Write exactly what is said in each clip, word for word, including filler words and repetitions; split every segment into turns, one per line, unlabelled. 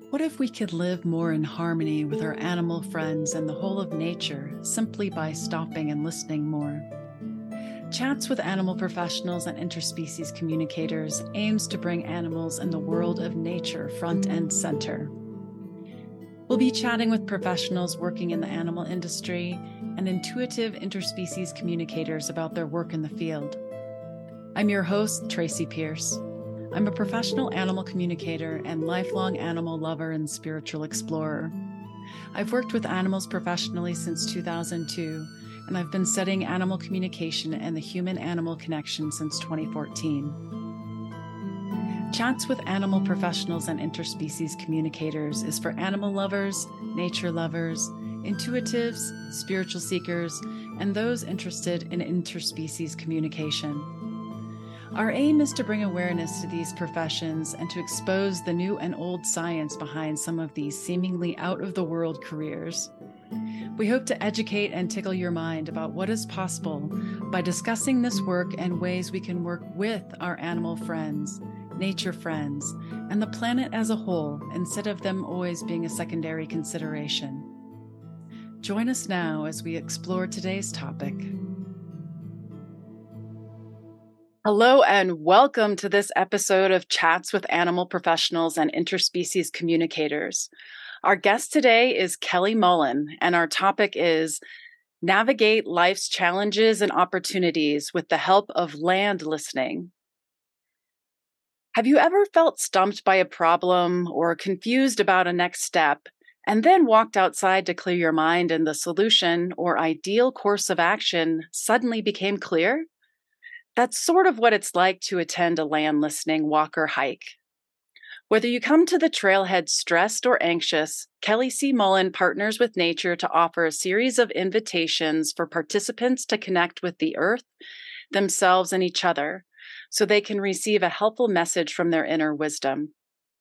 What if we could live more in harmony with our animal friends and the whole of nature simply by stopping and listening more? Chats with Animal Professionals and Interspecies Communicators aims to bring animals and the world of nature front and center. We'll be chatting with professionals working in the animal industry and intuitive interspecies communicators about their work in the field. I'm your host, Tracy Pierce. I'm a professional animal communicator and lifelong animal lover and spiritual explorer. I've worked with animals professionally since two thousand two, and I've been studying animal communication and the human-animal connection since twenty fourteen. Chats with Animal Professionals and Interspecies Communicators is for animal lovers, nature lovers, intuitives, spiritual seekers, and those interested in interspecies communication. Our aim is to bring awareness to these professions and to expose the new and old science behind some of these seemingly out-of-the-world careers. We hope to educate and tickle your mind about what is possible by discussing this work and ways we can work with our animal friends, nature friends, and the planet as a whole, instead of them always being a secondary consideration. Join us now as we explore today's topic. Hello and welcome to this episode of Chats with Animal Professionals and Interspecies Communicators. Our guest today is Kelly Mullen, and our topic is Navigate Life's Challenges and Opportunities with the Help of Land Listening. Have you ever felt stumped by a problem or confused about a next step, and then walked outside to clear your mind and the solution or ideal course of action suddenly became clear? That's sort of what it's like to attend a land listening walk or hike. Whether you come to the trailhead stressed or anxious, Kelly C. Mullen partners with nature to offer a series of invitations for participants to connect with the earth, themselves, and each other, so they can receive a helpful message from their inner wisdom.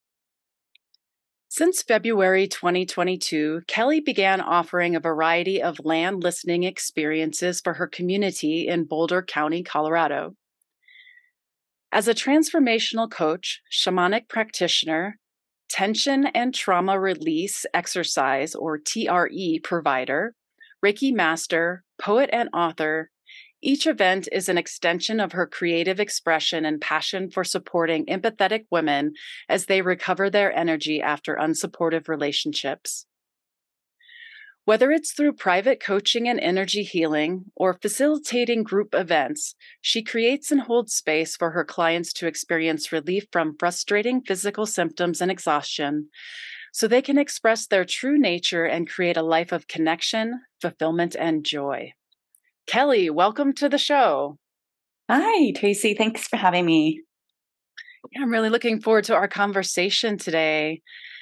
Since February twenty twenty-two, Kelly began offering a variety of land listening experiences for her community in Boulder County, Colorado. As a transformational coach, shamanic practitioner, tension and trauma release exercise or T R E provider, Reiki master, poet, and author, each event is an extension of her creative expression and passion for supporting empathetic women as they recover their energy after unsupportive relationships. Whether it's through private coaching and energy healing or facilitating group events, she creates and holds space for her clients to experience relief from frustrating physical symptoms and exhaustion, so they can express their true nature and create a life of connection, fulfillment, and joy. Kelly, welcome to the show.
Hi, Tracy. Thanks for having me.
Yeah, I'm really looking forward to our conversation today.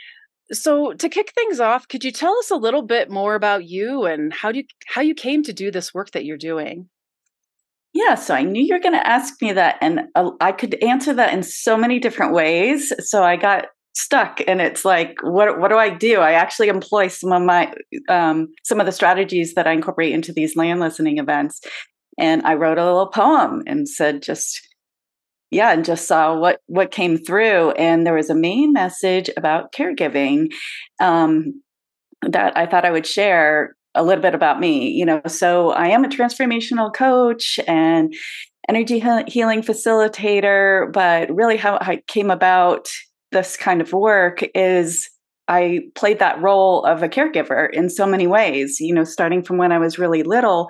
So, to kick things off, could you tell us a little bit more about you and how do you, how you came to do this work that you're doing?
Yeah, so I knew you were going to ask me that, and uh, I could answer that in so many different ways. So I got stuck, and it's like, what what do I do? I actually employ some of my um, some of the strategies that I incorporate into these land listening events, and I wrote a little poem and said, just yeah, and just saw what what came through, and there was a main message about caregiving um, that I thought I would share a little bit about me. You know, so I am a transformational coach and energy he- healing facilitator, but really how I came about this kind of work is I played that role of a caregiver in so many ways, you know, starting from when I was really little,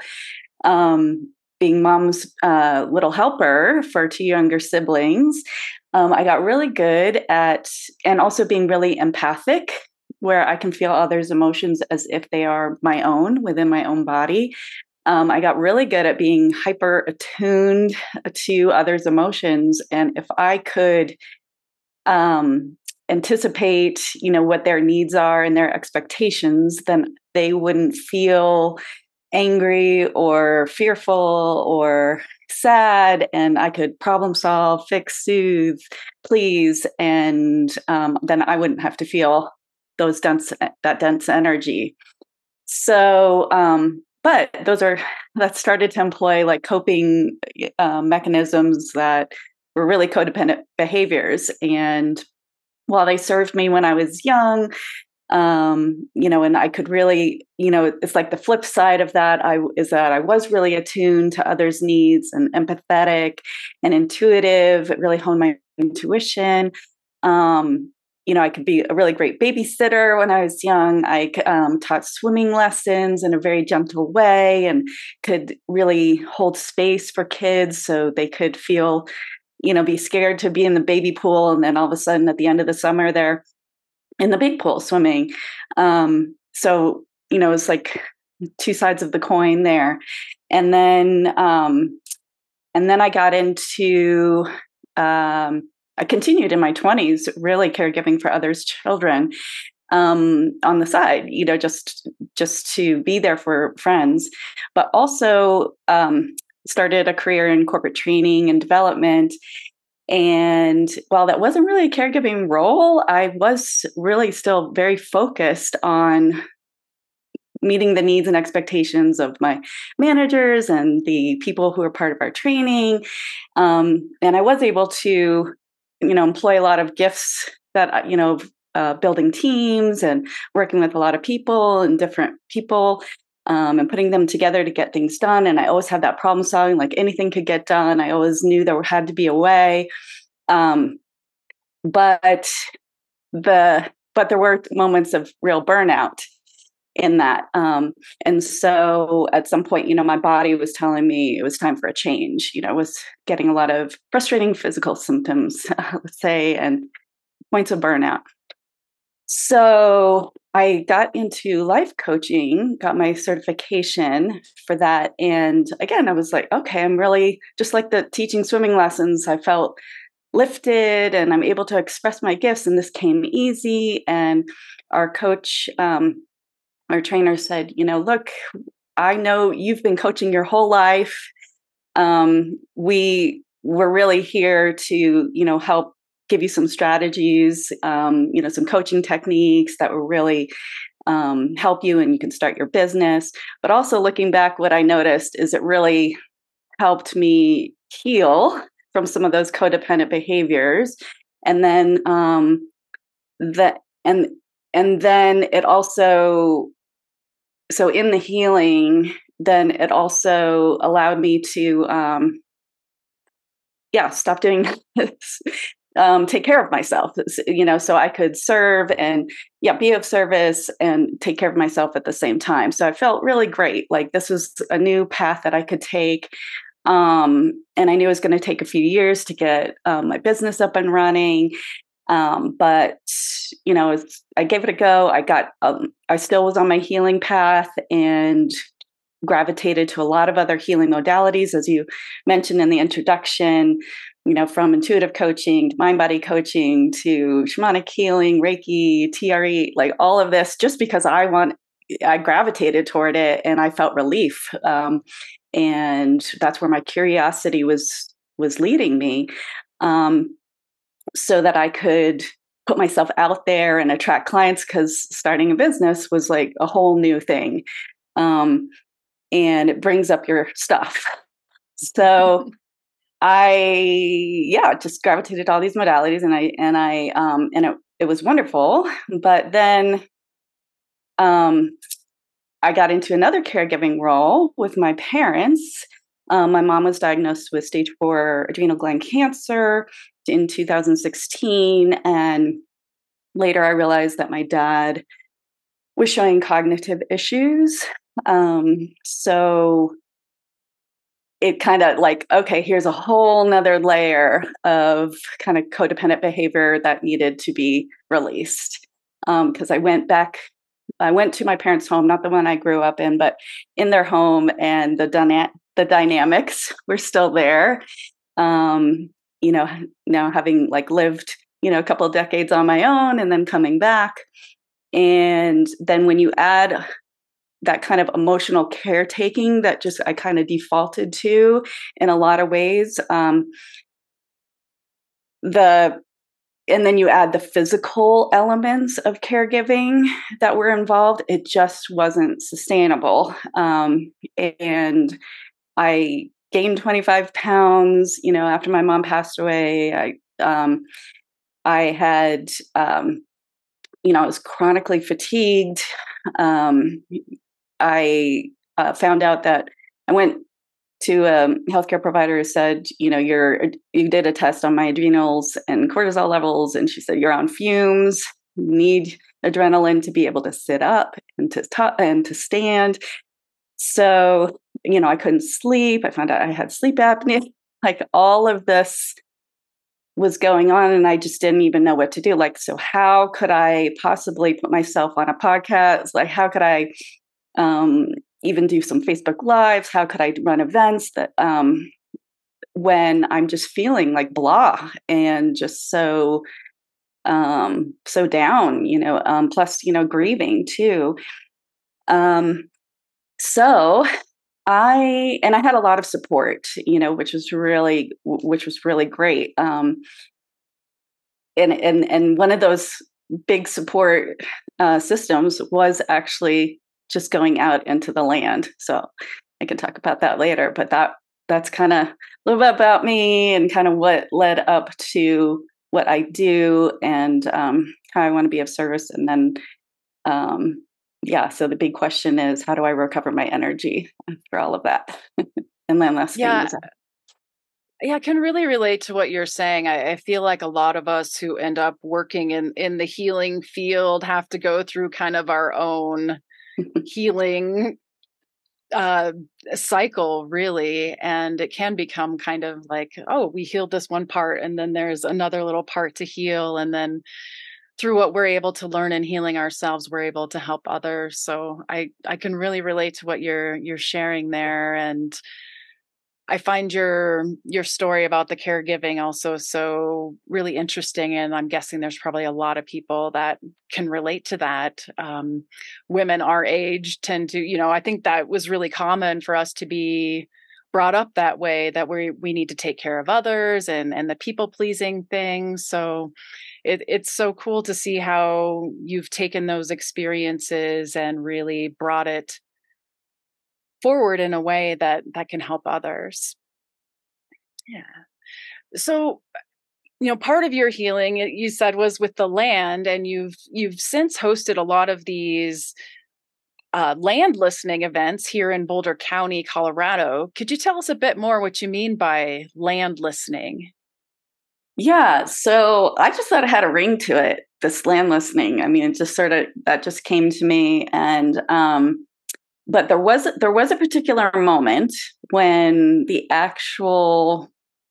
um, being mom's uh, little helper for two younger siblings. Um, I got really good at, and also being really empathic, where I can feel others' emotions as if they are my own within my own body. Um, I got really good at being hyper attuned to others' emotions. And if I could um, anticipate, you know, what their needs are and their expectations, then they wouldn't feel angry or fearful or sad, and I could problem solve, fix, soothe, please, and um, then I wouldn't have to feel those dense that dense energy. So, um, but those are that started to employ like coping uh, mechanisms that were really codependent behaviors, and while they served me when I was young, um, you know, and I could really, you know, it's like the flip side of that I is that I was really attuned to others' needs and empathetic and intuitive. It really honed my intuition. Um, you know, I could be a really great babysitter when I was young. I um, taught swimming lessons in a very gentle way and could really hold space for kids so they could feel, you know, be scared to be in the baby pool. And then all of a sudden at the end of the summer, they're in the big pool swimming. Um, so, you know, it's like two sides of the coin there. And then, um, and then I got into, um, I continued in my twenties, really caregiving for others' children, um, on the side, you know, just, just to be there for friends, but also, um, started a career in corporate training and development. And while that wasn't really a caregiving role, I was really still very focused on meeting the needs and expectations of my managers and the people who are part of our training. Um, and I was able to, you know, employ a lot of gifts that, you know, uh, building teams and working with a lot of people and different people. Um, and putting them together to get things done. And I always had that problem solving, like anything could get done. I always knew there had to be a way. Um, but the but there were moments of real burnout in that. Um, and so at some point, you know, my body was telling me it was time for a change. You know, I was getting a lot of frustrating physical symptoms, let's say, and points of burnout. So I got into life coaching, got my certification for that. And again, I was like, okay, I'm really just like the teaching swimming lessons. I felt lifted and I'm able to express my gifts. And this came easy. And our coach, um, our trainer said, you know, look, I know you've been coaching your whole life. Um, we we're really here to, you know, help give you some strategies, um, you know, some coaching techniques that will really um, help you and you can start your business. But also looking back, what I noticed is it really helped me heal from some of those codependent behaviors. And then um, that and and then it also, so in the healing, then it also allowed me to um, yeah, stop doing this. Um, take care of myself, you know, so I could serve and yeah, be of service and take care of myself at the same time. So I felt really great. Like this was a new path that I could take. Um, and I knew it was going to take a few years to get um, my business up and running. Um, but, you know, I gave it a go. I got, um, I still was on my healing path and gravitated to a lot of other healing modalities, as you mentioned in the introduction, you know, from intuitive coaching to mind body coaching to shamanic healing, Reiki, T R E, like all of this, just because I want, I gravitated toward it and I felt relief. Um, and that's where my curiosity was, was leading me. Um, so that I could put myself out there and attract clients, because starting a business was like a whole new thing. Um, and it brings up your stuff. So I, yeah, just gravitated to all these modalities and I, and I, um, and it, it was wonderful. But then, um, I got into another caregiving role with my parents. Um, my mom was diagnosed with stage four adrenal gland cancer in two thousand sixteen. And later I realized that my dad was showing cognitive issues. Um, so it kind of like, okay, here's a whole nother layer of kind of codependent behavior that needed to be released. Um, cause I went back, I went to my parents' home, not the one I grew up in, but in their home, and the dyna- the dynamics were still there. Um, you know, now having like lived, you know, a couple of decades on my own and then coming back. And then when you add that kind of emotional caretaking that just I kind of defaulted to in a lot of ways, um, the and then you add the physical elements of caregiving that were involved, it just wasn't sustainable. Um, and I gained twenty-five pounds, you know, after my mom passed away. I, um, I had, um, you know, I was chronically fatigued. Um, I uh, found out that I went to a healthcare provider who said, you know, you're, you did a test on my adrenals and cortisol levels. And she said, you're on fumes, you need adrenaline to be able to sit up and to, t- and to stand. So, you know, I couldn't sleep. I found out I had sleep apnea. Like all of this was going on and I just didn't even know what to do. Like, so how could I possibly put myself on a podcast? Like, how could I um, even do some Facebook Lives? How could I run events that um, when I'm just feeling like blah and just so um, so down, you know, um, plus, you know, grieving too. Um, so I and I had a lot of support, you know, which was really which was really great. Um, and and and one of those big support uh, systems was actually just going out into the land. So I can talk about that later. But that that's kind of a little bit about me and kind of what led up to what I do and um, how I want to be of service. And then, um, yeah. So the big question is, how do I recover my energy after all of that? And then last thing
Yeah.
is,
Yeah, I can really relate to what you're saying. I, I feel like a lot of us who end up working in, in the healing field have to go through kind of our own healing uh, cycle, really. And it can become kind of like, oh, we healed this one part, and then there's another little part to heal. And then through what we're able to learn in healing ourselves, we're able to help others. So I, I can really relate to what you're you're sharing there. And I find your your story about the caregiving also so really interesting, and I'm guessing there's probably a lot of people that can relate to that. Um, women our age tend to, you know, I think that was really common for us to be brought up that way, that we we need to take care of others and and the people pleasing thing. So it, it's so cool to see how you've taken those experiences and really brought it forward in a way that that can help others. Yeah. So, you know, part of your healing, y- you said, was with the land, and you've you've since hosted a lot of these uh, land listening events here in Boulder County, Colorado. Could you tell us a bit more what you mean by land listening?
yeah. So I just thought it had a ring to it, this land listening. I mean, it just sort of, that just came to me. And, um, but there was, there was a particular moment when the actual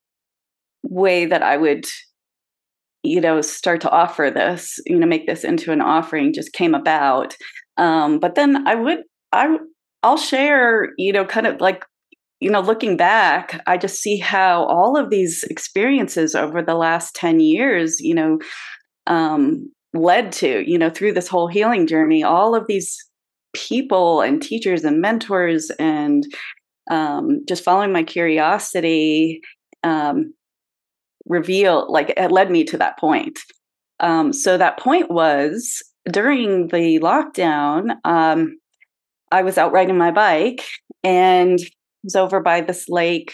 way that I would, you know, start to offer this, you know, make this into an offering just came about. Um, but then I would, I, I'll share, you know, kind of like, you know, looking back, I just see how all of these experiences over the last ten years, you know, um, led to, you know, through this whole healing journey, all of these people and teachers and mentors and um, just following my curiosity um, reveal, like it led me to that point. Um, so that point was during the lockdown, um, I was out riding my bike and was over by this lake.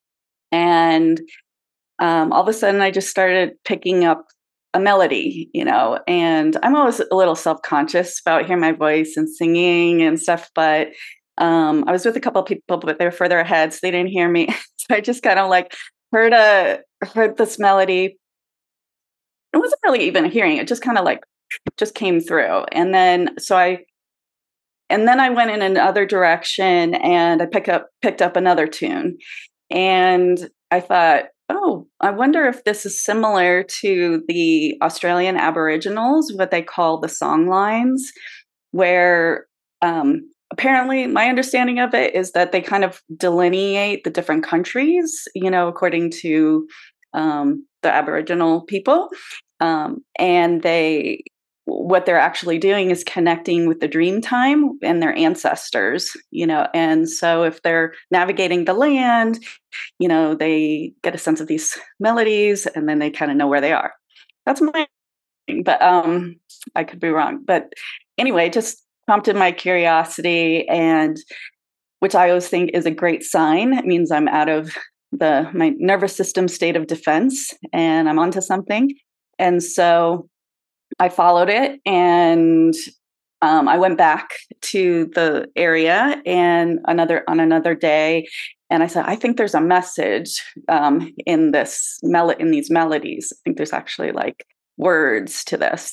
And um, all of a sudden, I just started picking up a melody, you know, and I'm always a little self conscious about hearing my voice and singing and stuff. But um, I was with a couple of people, but they were further ahead, so they didn't hear me. So I just kind of like heard a heard this melody. It wasn't really even hearing it; just kind of like just came through. And then so I and then I went in another direction, and I pick up picked up another tune, and I thought, oh, I wonder if this is similar to the Australian Aboriginals, what they call the song lines, where um, apparently my understanding of it is that they kind of delineate the different countries, you know, according to um, the Aboriginal people. Um, and they what they're actually doing is connecting with the dream time and their ancestors, you know. And so if they're navigating the land, you know, they get a sense of these melodies and then they kind of know where they are. That's my thing, but um I could be wrong. But anyway, it just prompted my curiosity, and which I always think is a great sign. It means I'm out of the my nervous system state of defense and I'm onto something. And so I followed it, and um, I went back to the area and another on another day, and I said, I think there's a message um, in this mel- in these melodies. I think there's actually like words to this.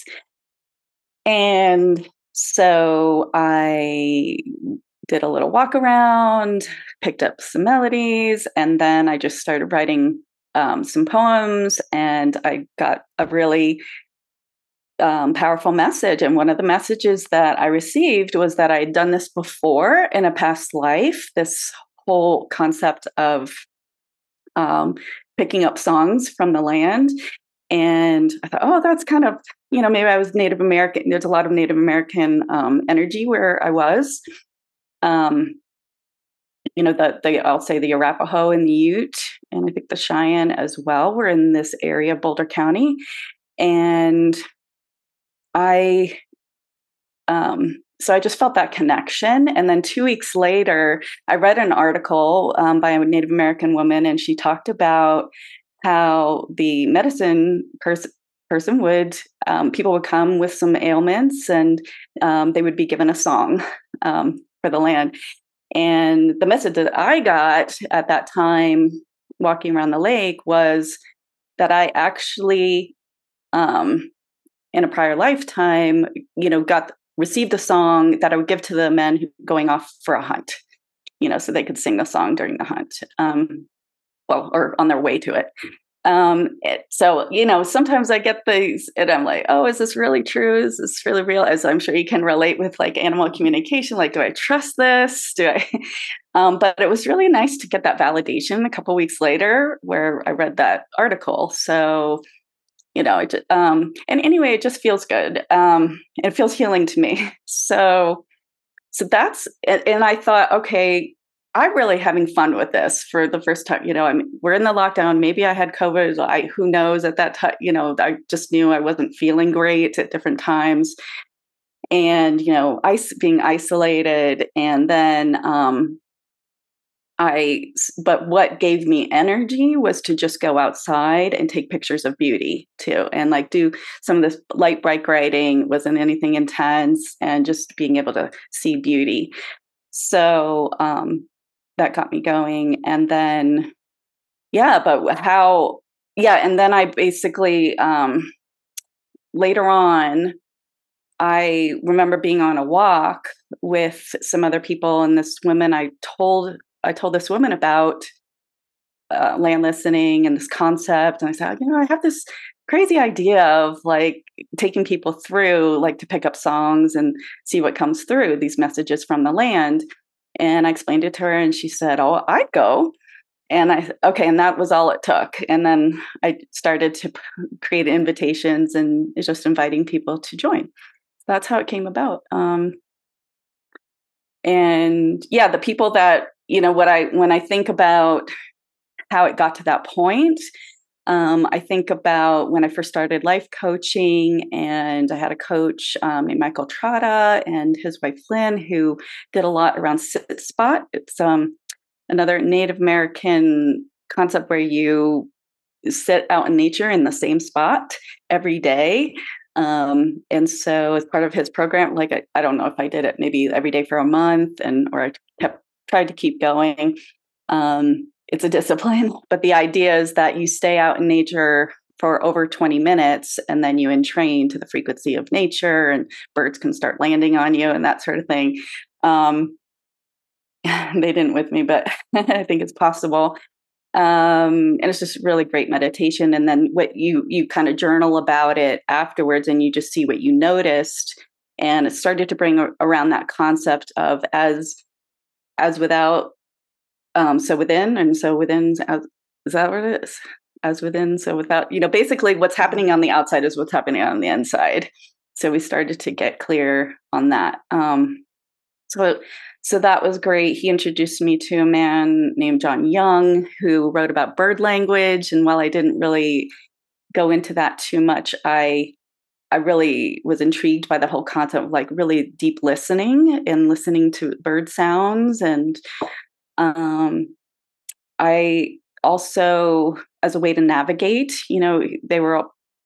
And so I did a little walk around, picked up some melodies, and then I just started writing um, some poems, and I got a really um, powerful message. And one of the messages that I received was that I had done this before in a past life, this whole concept of um, picking up songs from the land. And I thought, oh, that's kind of, you know, maybe I was Native American. There's a lot of Native American um, energy where I was. Um, you know, the, the, I'll say the Arapaho and the Ute, and I think the Cheyenne as well were in this area, Boulder County. And I, um, so I just felt that connection. And then two weeks later, I read an article um, by a Native American woman, and she talked about how the medicine person person would, um, people would come with some ailments, and um, they would be given a song um, for the land. And the message that I got at that time, walking around the lake, was that I actually, um, in a prior lifetime, you know, got received a song that I would give to the men who going off for a hunt, you know, so they could sing the song during the hunt, um, well, or on their way to it. Um, it, so, you know, sometimes I get these and I'm like, oh, is this really true? Is this really real? As I'm sure you can relate with like animal communication, like, do I trust this? Do I, um, but it was really nice to get that validation a couple weeks later where I read that article. So, you know, it, um, and anyway, it just feels good. Um, it feels healing to me. So, so that's, and I thought, okay, I'm really having fun with this for the first time. You know, I mean, we're in the lockdown. Maybe I had COVID. I, who knows at that time, you know, I just knew I wasn't feeling great at different times. And, you know, ice being isolated. And then um, I, but what gave me energy was to just go outside and take pictures of beauty too. And like do some of this light bike riding, wasn't anything intense, and just being able to see beauty. So, um, that got me going. And then, yeah, but how, yeah. And then I basically, um, later on, I remember being on a walk with some other people, and this woman, I told, I told this woman about uh, land listening and this concept. And I said, you know, I have this crazy idea of like taking people through, like to pick up songs and see what comes through, these messages from the land. And I explained it to her, and she said, oh, I'd go. And I, okay. And that was all it took. And then I started to create invitations and just inviting people to join. That's how it came about. Um, and yeah, the people that, you know, what I, when I think about how it got to that point, um, I think about when I first started life coaching, and I had a coach um, named Michael Trotta and his wife Lynn, who did a lot around sit spot. It's um, another Native American concept where you sit out in nature in the same spot every day. Um, and so as part of his program, like, I, I don't know if I did it maybe every day for a month, and, or I kept, tried to keep going. Um, it's a discipline, but the idea is that you stay out in nature for over twenty minutes, and then you entrain to the frequency of nature, and birds can start landing on you and that sort of thing. Um, they didn't with me, but I think it's possible. Um, and it's just really great meditation. And then what you, you kind of journal about it afterwards, and you just see what you noticed. And it started to bring a, around that concept of as, as without, um, so within, and so within, as, is that what it is? As within, so without, you know, basically what's happening on the outside is what's happening on the inside. So we started to get clear on that. Um, so, so that was great. He introduced me to a man named John Young, who wrote about bird language. And while I didn't really go into that too much, I, I really was intrigued by the whole concept of like really deep listening and listening to bird sounds. And um, I also, as a way to navigate, you know, they were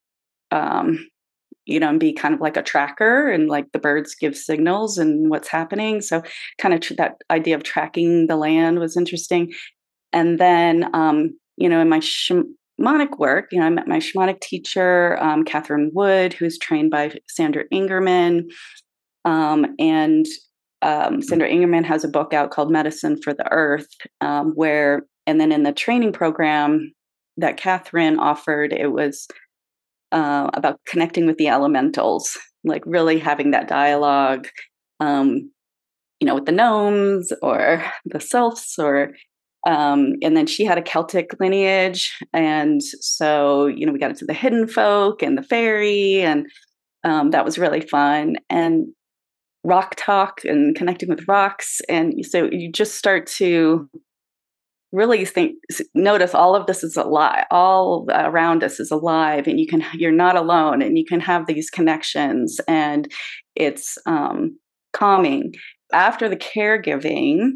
um, you know, and be kind of like a tracker, and like the birds give signals and what's happening. So kind of tr- that idea of tracking the land was interesting. And then, um, you know, in my shamanic work, you know, I met my shamanic teacher, um, Catherine Wood, who's trained by Sandra Ingerman. Um, and um, Sandra Ingerman has a book out called Medicine for the Earth, um, where, and then in the training program that Catherine offered, it was uh, about connecting with the elementals, like really having that dialogue, um, you know, with the gnomes or the sylphs, or um, and then she had a Celtic lineage, and so you know we got into the hidden folk and the fairy, and um, that was really fun. And rock talk and connecting with rocks, and so you just start to really think, notice all of this is alive, all around us is alive, and you can, you're not alone, and you can have these connections, and it's um, calming. After the caregiving,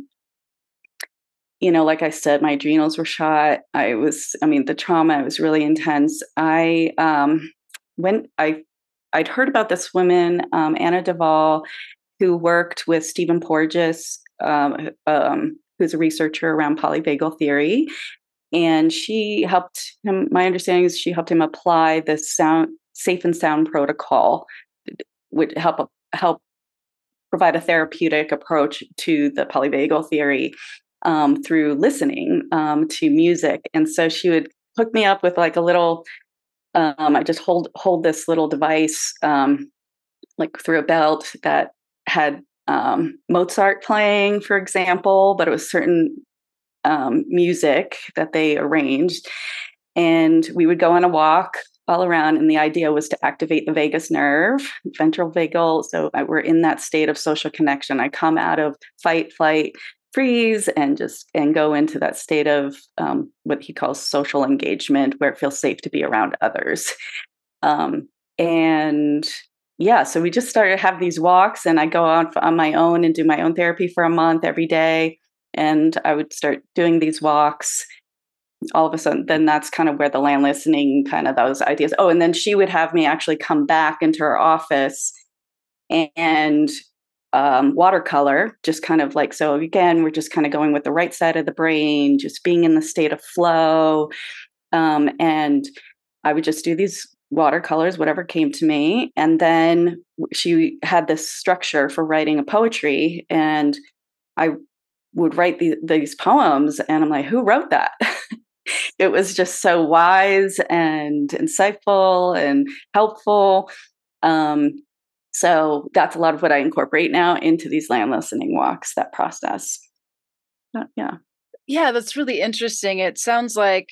you know, like I said, my adrenals were shot. I was, I mean, the trauma was really intense. I um, went, I, I'd heard about this woman, um, Anna Duvall, who worked with Stephen Porges, um, um, who's a researcher around polyvagal theory. And she helped him, my understanding is she helped him apply the sound, safe and sound protocol, would help, help provide a therapeutic approach to the polyvagal theory um, through listening um, to music. And so she would hook me up with like a little, um, I just hold, hold this little device, um, like through a belt that had um, Mozart playing, for example, but it was certain um, music that they arranged. And we would go on a walk all around, and the idea was to activate the vagus nerve, ventral vagal. So I, we're in that state of social connection. I come out of fight, flight, freeze, and just and go into that state of um, what he calls social engagement, where it feels safe to be around others. Um, and yeah, so we just started to have these walks, and I go out on my own and do my own therapy for a month every day. And I would start doing these walks. All of a sudden, then that's kind of where the land listening, kind of those ideas. Oh, and then she would have me actually come back into her office and um, watercolor, just kind of like, so again, we're just kind of going with the right side of the brain, just being in the state of flow. Um, and I would just do these watercolors, whatever came to me. And then she had this structure for writing a poetry, and I would write the, these poems, and I'm like, who wrote that? It was just so wise and insightful and helpful. Um, so that's a lot of what I incorporate now into these land listening walks, that process. But yeah.
Yeah, that's really interesting. It sounds like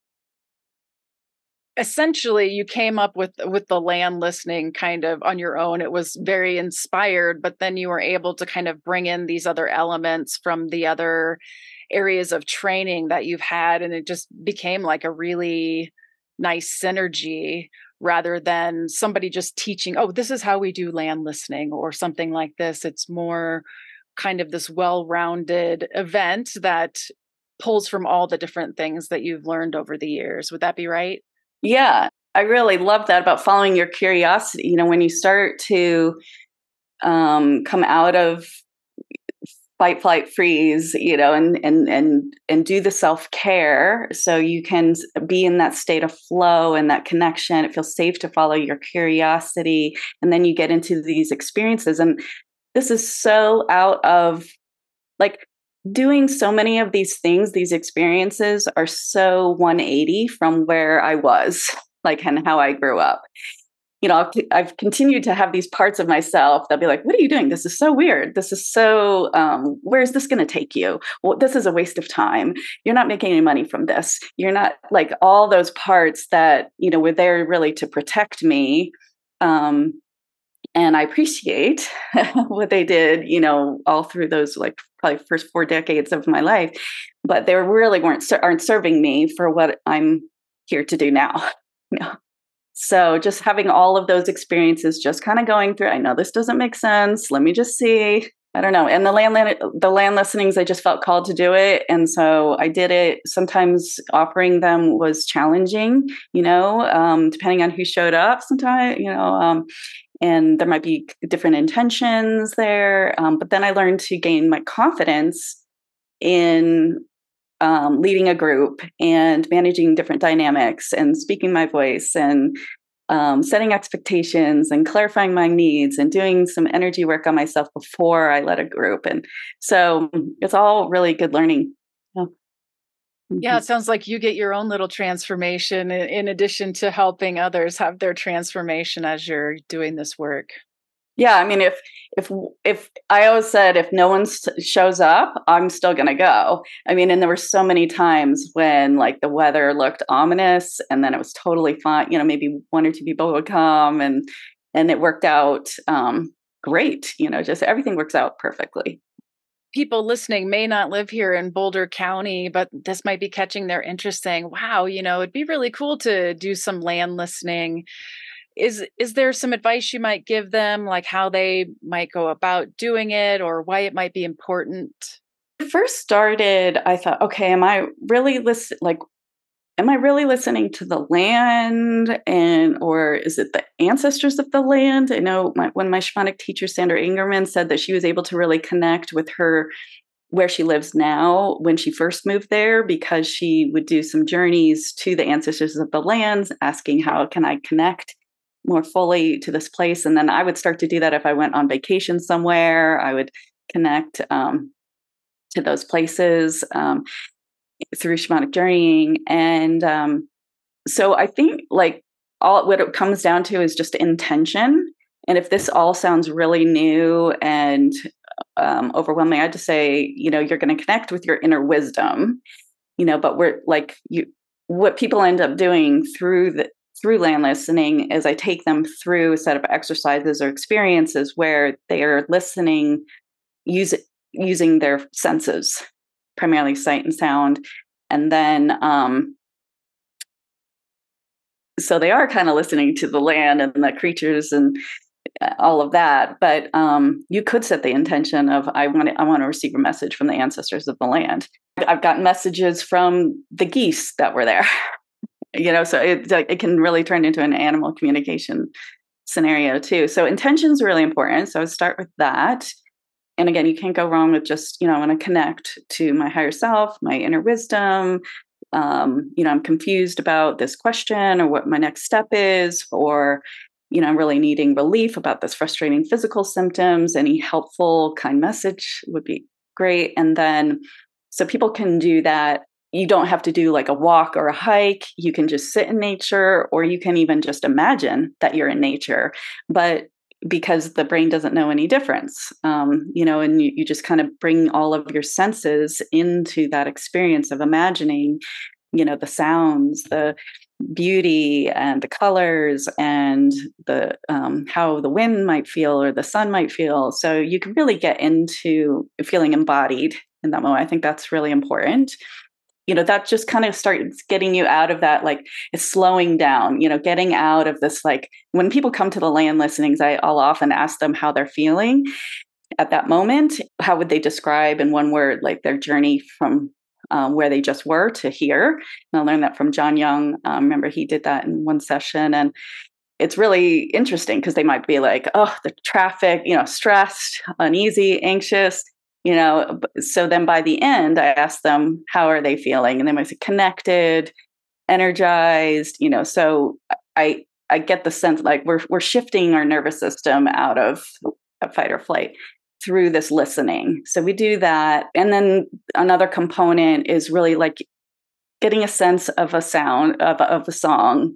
essentially you came up with with the land listening kind of on your own. It was very inspired, but then you were able to kind of bring in these other elements from the other areas of training that you've had, and it just became like a really nice synergy, rather than somebody just teaching, oh, this is how we do land listening or something like this. It's more kind of this well-rounded event that pulls from all the different things that you've learned over the years. Would that be right?
Yeah, I really love that about following your curiosity. You know, when you start to um, come out of fight, flight, freeze, you know, and and and and do the self-care, so you can be in that state of flow and that connection. It feels safe to follow your curiosity, and then you get into these experiences. And this is so out of, like, doing so many of these things, these experiences are so one eighty from where I was, like, and how I grew up. You know, I've, I've continued to have these parts of myself that'll be like, what are you doing? This is so weird. This is so, um, where's this going to take you? Well, this is a waste of time. You're not making any money from this. You're not, like, all those parts that, you know, were there really to protect me. Um, and I appreciate what they did, you know, all through those, like, probably first four decades of my life, but they really weren't, aren't serving me for what I'm here to do now. You know? So just having all of those experiences, just kind of going through, I know this doesn't make sense. Let me just see. I don't know. And the land, the land listenings, I just felt called to do it. And so I did it. Sometimes offering them was challenging, you know, um, depending on who showed up sometimes, you know, um, and there might be different intentions there. Um, but then I learned to gain my confidence in um, leading a group and managing different dynamics and speaking my voice and um, setting expectations and clarifying my needs and doing some energy work on myself before I led a group. And so it's all really good learning. Yeah.
Yeah, it sounds like you get your own little transformation in, in addition to helping others have their transformation as you're doing this work.
Yeah, I mean, if if if I always said if no one shows up, I'm still gonna go. I mean, and there were so many times when like the weather looked ominous, and then it was totally fine. You know, maybe one or two people would come, and and it worked out um, great. You know, just everything works out perfectly.
People listening may not live here in Boulder County, but this might be catching their interest saying, wow, you know, it'd be really cool to do some land listening. Is is there some advice you might give them, like how they might go about doing it or why it might be important?
When I first started, I thought, okay, am I really listen like am I really listening to the land, and or is it the ancestors of the land? I know my, when my shamanic teacher Sandra Ingerman said that she was able to really connect with her where she lives now when she first moved there, because she would do some journeys to the ancestors of the lands, asking how can I connect more fully to this place. And then I would start to do that if I went on vacation somewhere. I would connect um, to those places um, through shamanic journeying. And um, so I think like all what it comes down to is just intention. And if this all sounds really new and um, overwhelming, I'd just say, you know, you're going to connect with your inner wisdom, you know, but we're like you, what people end up doing through the, through land listening is I take them through a set of exercises or experiences where they are listening, use, using their senses, primarily sight and sound. And then, um, so they are kind of listening to the land and the creatures and all of that. But um, you could set the intention of, I want to, I want to receive a message from the ancestors of the land. I've gotten messages from the geese that were there, you know, so it, it can really turn into an animal communication scenario too. So intention is really important. So I would start with that. And again, you can't go wrong with just, you know, I want to connect to my higher self, my inner wisdom. Um, you know, I'm confused about this question or what my next step is, or, you know, I'm really needing relief about this frustrating physical symptoms. Any helpful, kind message would be great. And then, so people can do that. You don't have to do like a walk or a hike. You can just sit in nature, or you can even just imagine that you're in nature. But because the brain doesn't know any difference, um, you know, and you, you just kind of bring all of your senses into that experience of imagining, you know, the sounds, the beauty and the colors and the um, how the wind might feel or the sun might feel. So you can really get into feeling embodied in that moment. I think that's really important. You know, that just kind of starts getting you out of that, like it's slowing down, you know, getting out of this, like when people come to the land listenings, I, I'll often ask them how they're feeling at that moment. How would they describe in one word, like their journey from um, where they just were to here? And I learned that from John Young. Um, remember, he did that in one session. And it's really interesting because they might be like, oh, the traffic, you know, stressed, uneasy, anxious. You know, so then by the end, I ask them, how are they feeling? And they might say connected, energized, you know, so I, I get the sense like we're, we're shifting our nervous system out of a fight or flight through this listening. So we do that. And then another component is really like getting a sense of a sound of, of a song.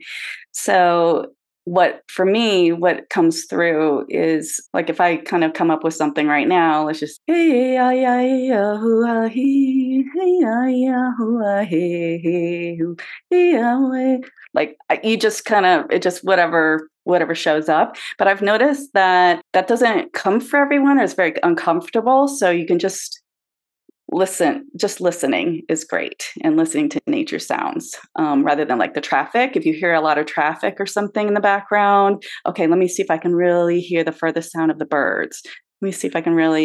So what, for me, what comes through is like if I kind of come up with something right now, let's just hey ya ya ya hoo he hey ya ya hoo hey hey hoo hey like you just kind of it just whatever whatever shows up. But I've noticed that that doesn't come for everyone, or it's very uncomfortable. So you can just listen, just listening is great, and listening to nature sounds um, rather than like the traffic. If you hear a lot of traffic or something in the background, okay, let me see if I can really hear the furthest sound of the birds. Let me see if I can really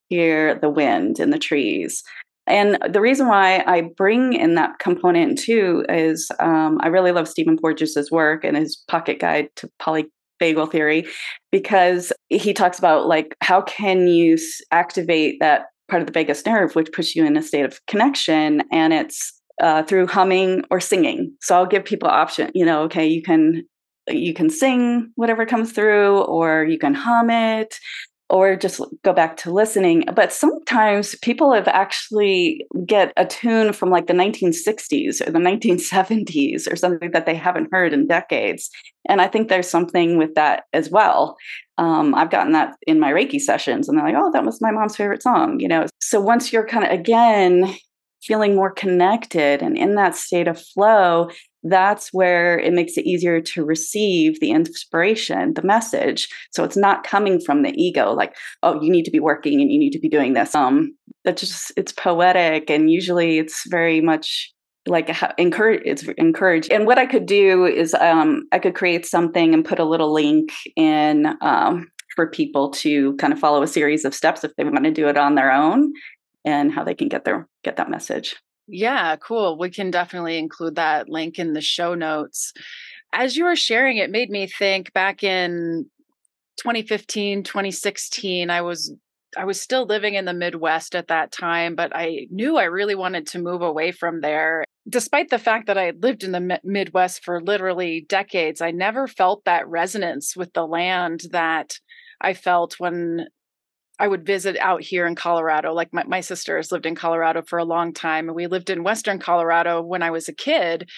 hear the wind in the trees. And the reason why I bring in that component too is um, I really love Stephen Porges' work and his Pocket Guide to Polyvagal Theory, because he talks about like how can you activate that part of the vagus nerve, which puts you in a state of connection, and it's uh, through humming or singing. So I'll give people option. You know, okay, you can you can sing whatever comes through, or you can hum it, or just go back to listening. But sometimes people have actually get a tune from like the nineteen sixties or the nineteen seventies or something that they haven't heard in decades. And I think there's something with that as well. Um, I've gotten that in my Reiki sessions, and they're like, oh, that was my mom's favorite song, you know? So once you're kind of, again, feeling more connected and in that state of flow, that's where it makes it easier to receive the inspiration, the message. So it's not coming from the ego, like, oh, you need to be working and you need to be doing this. Um, that just, it's poetic. And usually it's very much like encourage, it's encouraged. And what I could do is um, I could create something and put a little link in um, for people to kind of follow a series of steps if they want to do it on their own, and how they can get their, get that message.
Yeah, cool. We can definitely include that link in the show notes. As you were sharing, it made me think back in twenty fifteen, twenty sixteen, I was I was still living in the Midwest at that time, but I knew I really wanted to move away from there. Despite the fact that I had lived in the Midwest for literally decades, I never felt that resonance with the land that I felt when I would visit out here in Colorado. Like my, my sister has lived in Colorado for a long time, and we lived in Western Colorado when I was a kid.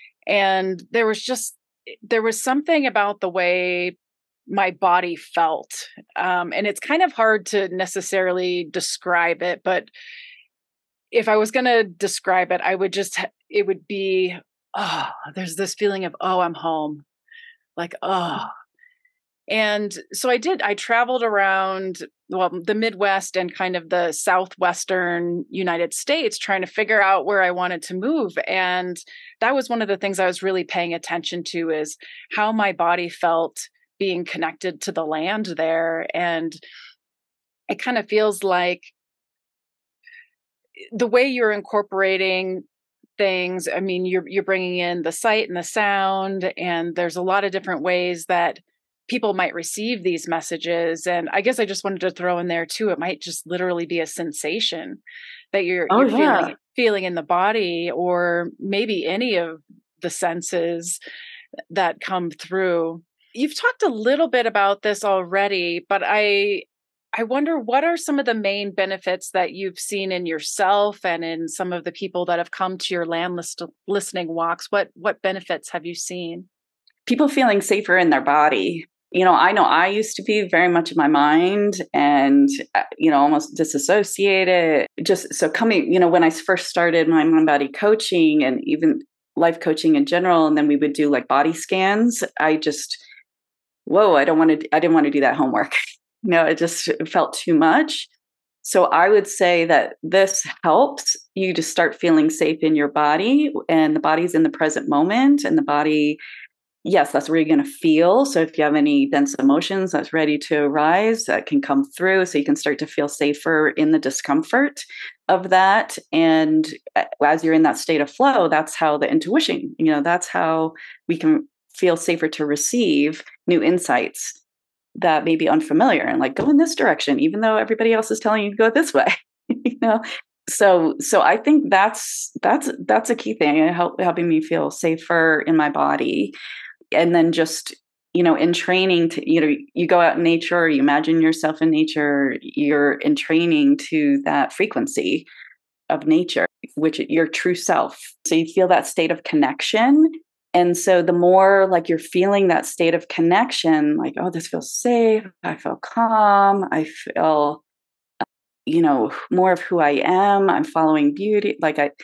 And there was just, there was something about the way my body felt. Um, and it's kind of hard to necessarily describe it, but if I was going to describe it, I would just, it would be, oh, there's this feeling of, oh, I'm home. Like, oh. And so I did, I traveled around, well, the Midwest and kind of the Southwestern United States trying to figure out where I wanted to move. And that was one of the things I was really paying attention to, is how my body felt being connected to the land there. And it kind of feels like the way you're incorporating things, I mean, you're, you're bringing in the sight and the sound, and there's a lot of different ways that people might receive these messages. And I guess I just wanted to throw in there too, it might just literally be a sensation that you're,
oh,
you're
yeah.
feeling, feeling in the body, or maybe any of the senses that come through. You've talked a little bit about this already, but I, I wonder, what are some of the main benefits that you've seen in yourself and in some of the people that have come to your land list, listening walks? What, what benefits have you seen?
People feeling safer in their body. You know, I know I used to be very much in my mind and, you know, almost disassociated. Just so coming, you know, when I first started my mind body coaching and even life coaching in general, and then we would do like body scans, I just, whoa, I don't want to, I didn't want to do that homework. You know, it just felt too much. So I would say that this helps you to start feeling safe in your body, and the body's in the present moment, and the body, yes, that's where you're going to feel. So if you have any dense emotions that's ready to arise, that can come through. So you can start to feel safer in the discomfort of that. And as you're in that state of flow, that's how the intuition, you know, that's how we can feel safer to receive new insights that may be unfamiliar, and like, go in this direction, even though everybody else is telling you to go this way. You know, so so I think that's that's that's a key thing, help, helping me feel safer in my body. And then just, you know, in training to, you know, you go out in nature, you imagine yourself in nature, you're in training to that frequency of nature, which your true self. So you feel that state of connection. And so the more like you're feeling that state of connection, like, oh, this feels safe, I feel calm, I feel, you know, more of who I am, I'm following beauty, like I,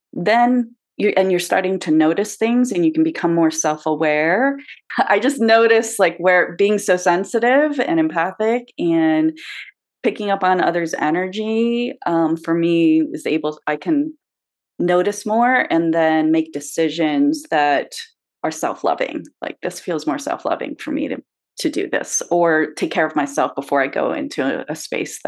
then you, and you're starting to notice things, and you can become more self-aware. I just noticed like where being so sensitive and empathic and picking up on others' energy, um, for me is able, I can notice more and then make decisions that are self-loving. Like, this feels more self-loving for me to, to do this, or take care of myself before I go into a, a space that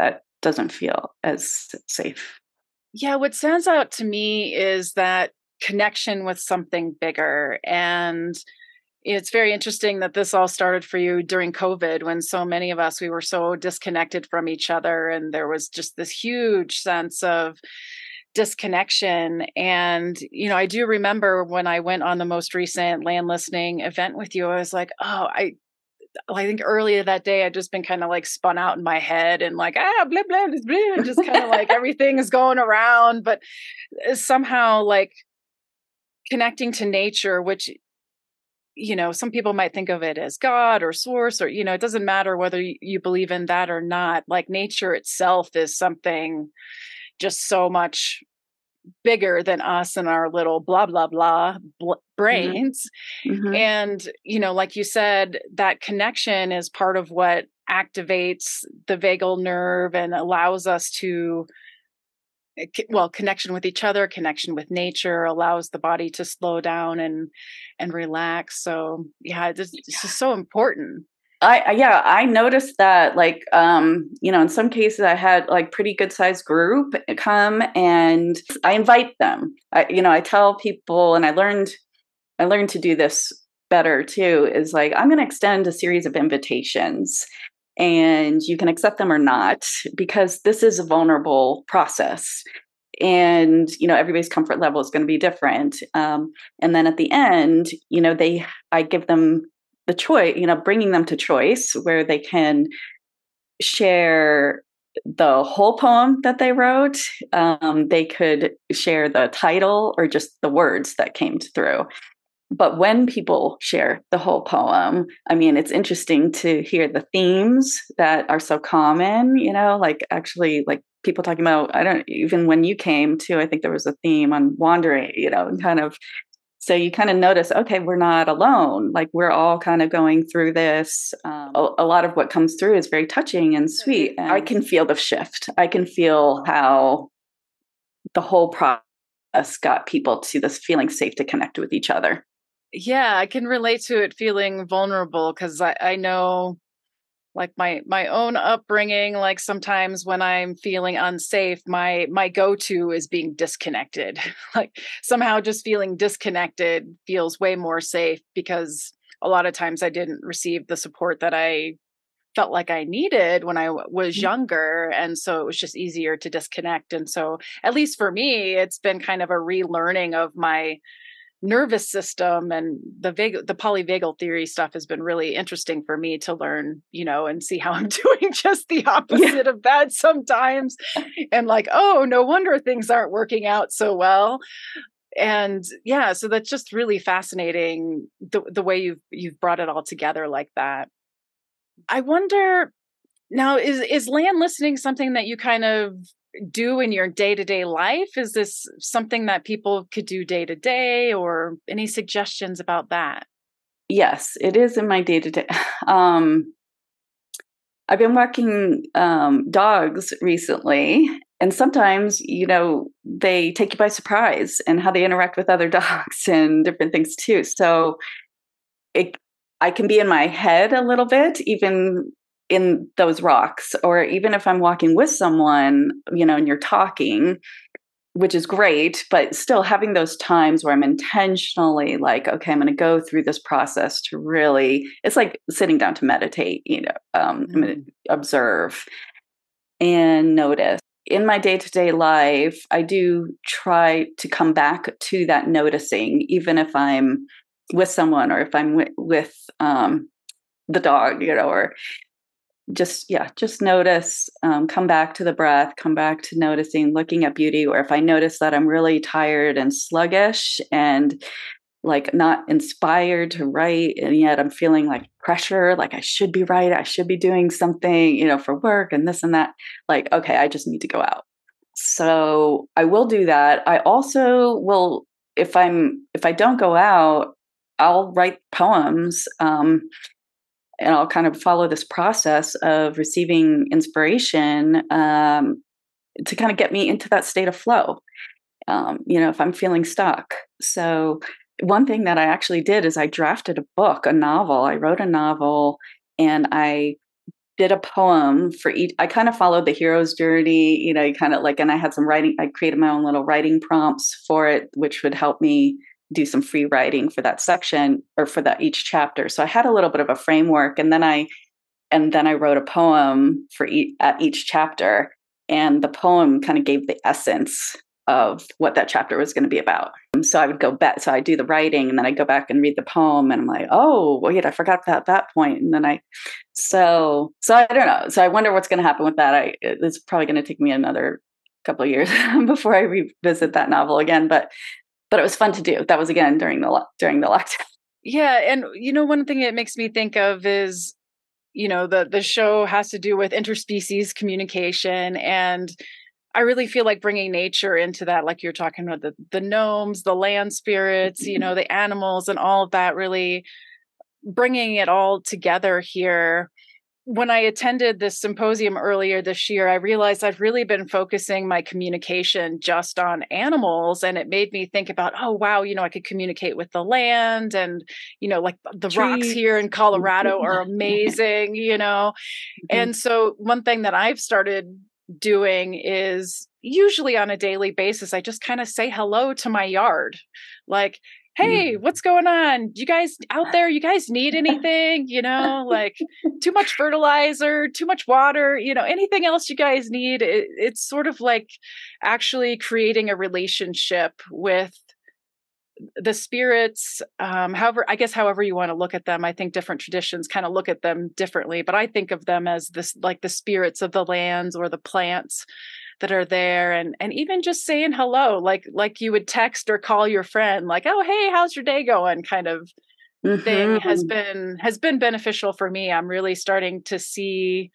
doesn't feel as safe.
Yeah, what stands out to me is that connection with something bigger. And it's very interesting that this all started for you during COVID when so many of us, we were so disconnected from each other. And there was just this huge sense of disconnection. And, you know, I do remember when I went on the most recent land listening event with you, I was like, oh, I, I think earlier that day I'd just been kind of like spun out in my head and like, ah, blah, blah, blah, blah, and just kind of like everything is going around. But somehow like connecting to nature, which, you know, some people might think of it as God or source, or, you know, it doesn't matter whether you believe in that or not. Like nature itself is something just so much bigger than us and our little blah, blah, blah bl- brains.
Mm-hmm.
And, you know, like you said, that connection is part of what activates the vagal nerve and allows us to, well, connection with each other, connection with nature, allows the body to slow down and and relax. So yeah, it's, it's just so important.
I, I yeah, I noticed that, like, um, you know, in some cases I had like pretty good sized group come and I invite them. I, you know, I tell people, and I learned, I learned to do this better too, is like, I'm going to extend a series of invitations and you can accept them or not, because this is a vulnerable process. And, you know, everybody's comfort level is going to be different. Um, and then at the end, you know, they, I give them the choice, you know, bringing them to choice where they can share the whole poem that they wrote. Um, they could share the title or just the words that came through. But when people share the whole poem, I mean, it's interesting to hear the themes that are so common, you know, like actually like people talking about, I don't, even when you came to, I think there was a theme on wandering, you know, and kind of, so you kind of notice, okay, we're not alone. Like we're all kind of going through this. Um, a, a lot of what comes through is very touching and sweet. And I can feel the shift. I can feel how the whole process got people to this feeling safe to connect with each other.
Yeah, I can relate to it feeling vulnerable because I, I know like my my own upbringing, like sometimes when I'm feeling unsafe, my my go-to is being disconnected. Like somehow just feeling disconnected feels way more safe because a lot of times I didn't receive the support that I felt like I needed when I w- was younger. And so it was just easier to disconnect. And so, at least for me, it's been kind of a relearning of my nervous system, and the vagal, the polyvagal theory stuff has been really interesting for me to learn, you know, and see how I'm doing just the opposite yeah. of that sometimes. And like, oh, no wonder things aren't working out so well. And yeah, so that's just really fascinating the, the way you've, you've brought it all together like that. I wonder now, is, is land listening something that you kind of do in your day-to-day life? Is this something that people could do day to day, or any suggestions about that?
Yes, it is in my day-to-day. Um, I've been walking um, dogs recently, and sometimes, you know, they take you by surprise and how they interact with other dogs and different things too. So it, I can be in my head a little bit, even in those rocks, or even if I'm walking with someone, you know, and you're talking, which is great, but still having those times where I'm intentionally like, okay, I'm going to go through this process to really, it's like sitting down to meditate, you know, um, mm-hmm. I'm going to observe and notice. In my day-to-day life, I do try to come back to that noticing, even if I'm with someone or if I'm w- with um, the dog, you know, or just, yeah, just notice, um, come back to the breath, come back to noticing, looking at beauty. Or if I notice that I'm really tired and sluggish and like not inspired to write, and yet I'm feeling like pressure, like I should be right, I should be doing something, you know, for work and this and that, like, okay, I just need to go out. So I will do that. I also will, if I'm, if I don't go out, I'll write poems, um, and I'll kind of follow this process of receiving inspiration um, to kind of get me into that state of flow, um, you know, if I'm feeling stuck. So one thing that I actually did is I drafted a book, a novel. I wrote a novel and I did a poem for each. I kind of followed the hero's journey, you know, kind of like, and I had some writing, I created my own little writing prompts for it, which would help me do some free writing for that section or for that each chapter. So I had a little bit of a framework, and then I, and then I wrote a poem for each, at each chapter. And the poem kind of gave the essence of what that chapter was going to be about. So I would go back, so I do the writing, and then I go back and read the poem, and I'm like, oh, wait, I forgot about that point. And then I, so, so I don't know. So I wonder what's going to happen with that. I, it's probably going to take me another couple of years before I revisit that novel again. But, but it was fun to do. That was again during the, during the lockdown.
Yeah. And, you know, one thing it makes me think of is, you know, the, the show has to do with interspecies communication. And I really feel like bringing nature into that, like you're talking about the, the gnomes, the land spirits, you know, the animals and all of that, really bringing it all together here. When I attended this symposium earlier this year, I realized I've really been focusing my communication just on animals. And it made me think about, oh, wow, you know, I could communicate with the land, and, you know, like the Trees. Rocks here in Colorado are amazing, you know. Mm-hmm. And so one thing that I've started doing is usually on a daily basis, I just kind of say hello to my yard. Like, hey, what's going on? You guys out there, you guys need anything? You know, like too much fertilizer, too much water, you know, anything else you guys need? It, it's sort of like actually creating a relationship with the spirits. Um, however, I guess however you want to look at them, I think different traditions kind of look at them differently, but I think of them as this, like the spirits of the lands or the plants that are there, and and even just saying hello, like like you would text or call your friend, like, oh, hey, how's your day going, kind of mm-hmm. thing has been has been beneficial for me. I'm really starting to see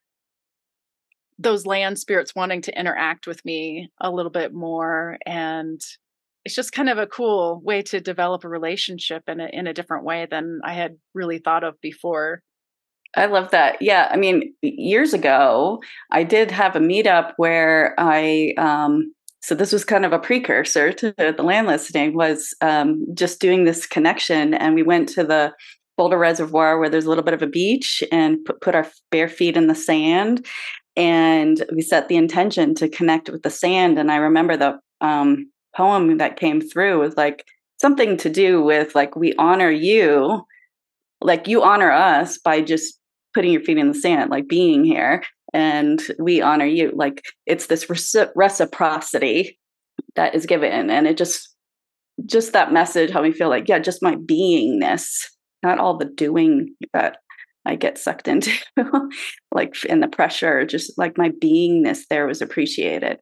those land spirits wanting to interact with me a little bit more, and it's just kind of a cool way to develop a relationship in a, in a different way than I had really thought of before.
I love that. Yeah. I mean, years ago, I did have a meetup where I, um, so this was kind of a precursor to the land listening, was um, just doing this connection. And we went to the Boulder Reservoir where there's a little bit of a beach, and put, put our bare feet in the sand. And we set the intention to connect with the sand. And I remember the um, poem that came through was like something to do with like, we honor you, like you honor us by just putting your feet in the sand, like being here, and we honor you. Like it's this reci- reciprocity that is given. And it just, just that message helped me feel like, yeah, just my beingness, not all the doing that I get sucked into, like in the pressure, just like my beingness there was appreciated.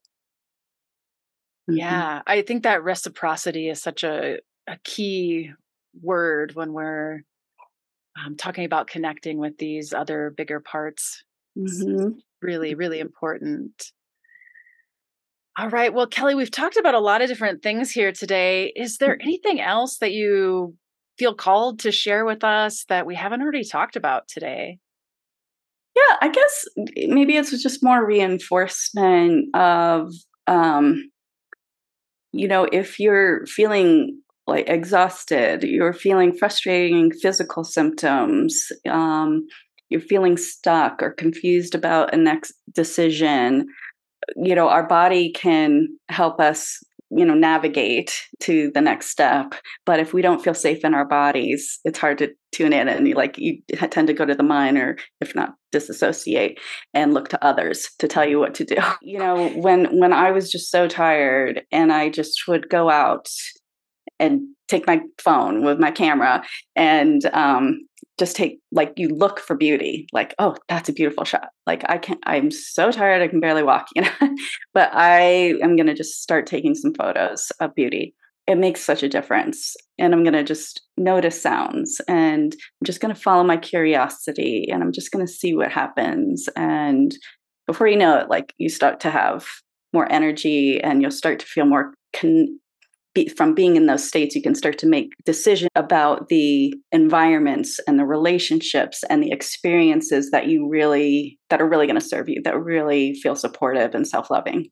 Yeah. Mm-hmm. I think that reciprocity is such a, a key word when we're Um, talking about connecting with these other bigger parts. Mm-hmm. Really, really important. All right. Well, Kelly, we've talked about a lot of different things here today. Is there anything else that you feel called to share with us that we haven't already talked about today?
Yeah, I guess maybe it's just more reinforcement of, um, you know, if you're feeling like exhausted, you're feeling frustrating physical symptoms, um, you're feeling stuck or confused about a next decision, you know, our body can help us, you know, navigate to the next step. But if we don't feel safe in our bodies, it's hard to tune in, and you like you tend to go to the mind, or if not disassociate, and look to others to tell you what to do. You know, when when I was just so tired, and I just would go out and take my phone with my camera and um, just take, like, you look for beauty, like, oh, that's a beautiful shot. Like I can't, I'm so tired, I can barely walk, you know, but I am going to just start taking some photos of beauty. It makes such a difference. And I'm going to just notice sounds, and I'm just going to follow my curiosity, and I'm just going to see what happens. And before you know it, like you start to have more energy, and you'll start to feel more con- Be, from being in those states, you can start to make decisions about the environments and the relationships and the experiences that you really, that are really going to serve you, that really feel supportive and self-loving.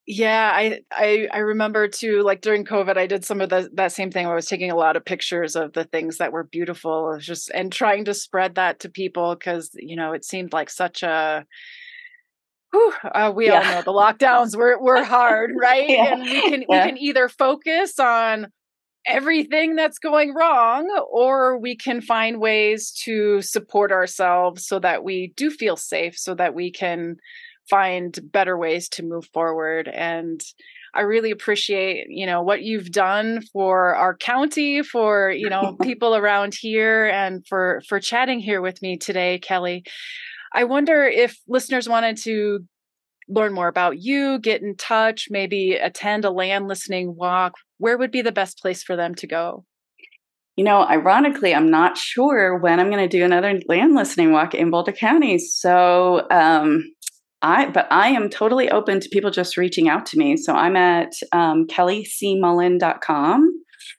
Yeah, I, I I remember too, like during COVID, I did some of the that same thing. I was taking a lot of pictures of the things that were beautiful, it was just and trying to spread that to people because you know it seemed like such a whew, uh, we all
Yeah.
know the lockdowns were were hard, right?
Yeah.
And we can we
Yeah.
can either focus on everything that's going wrong, or we can find ways to support ourselves so that we do feel safe, so that we can find better ways to move forward. And I really appreciate, you know, what you've done for our county, for, you know, people around here, and for for chatting here with me today, Kelly. I wonder if listeners wanted to learn more about you, get in touch, maybe attend a land listening walk, where would be the best place for them to go?
You know, ironically, I'm not sure when I'm going to do another land listening walk in Boulder County. So, um, I, but I am totally open to people just reaching out to me. So I'm at um, kelly c mullen dot com,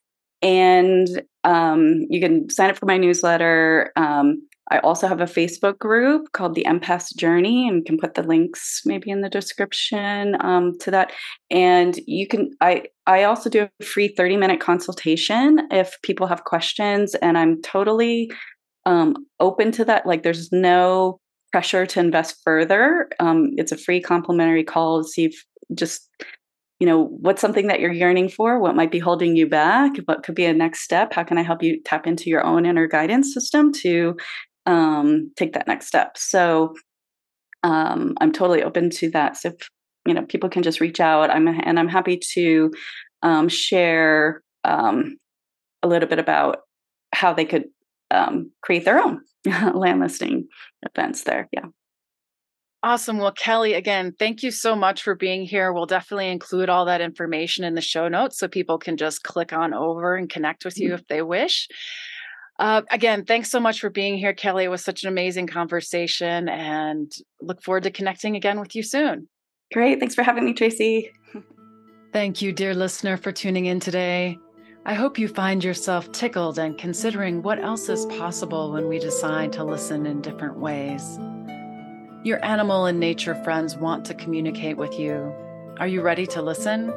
and um, you can sign up for my newsletter. Um, I also have a Facebook group called the Empath Journey, and can put the links maybe in the description um, to that. And you can, I, I also do a free thirty minute consultation if people have questions, and I'm totally um, open to that. Like, there's no pressure to invest further. Um, it's a free complimentary call to see if just, you know, what's something that you're yearning for, what might be holding you back, what could be a next step, how can I help you tap into your own inner guidance system to um, take that next step. So um, I'm totally open to that. So if, you know, people can just reach out, I'm and I'm happy to um, share um, a little bit about how they could um, create their own land listing events there. Yeah.
Awesome. Well, Kelly, again, thank you so much for being here. We'll definitely include all that information in the show notes so people can just click on over and connect with you if they wish. Uh, again, thanks so much for being here, Kelly. It was such an amazing conversation, and look forward to connecting again with you soon.
Great. Thanks for having me, Tracy.
Thank you, dear listener, for tuning in today. I hope you find yourself tickled and considering what else is possible when we decide to listen in different ways. Your animal and nature friends want to communicate with you. Are you ready to listen?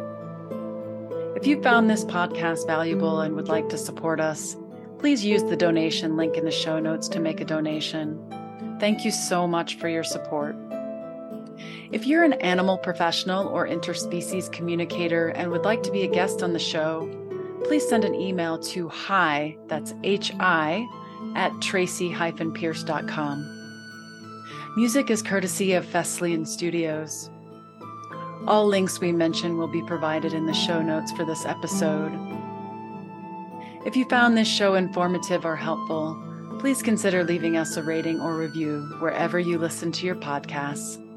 If you found this podcast valuable and would like to support us, please use the donation link in the show notes to make a donation. Thank you so much for your support. If you're an animal professional or interspecies communicator and would like to be a guest on the show, please send an email to hi, that's H I, at tracy dash pierce dot com. Music is courtesy of Fesleyan Studios. All links we mention will be provided in the show notes for this episode. If you found this show informative or helpful, please consider leaving us a rating or review wherever you listen to your podcasts.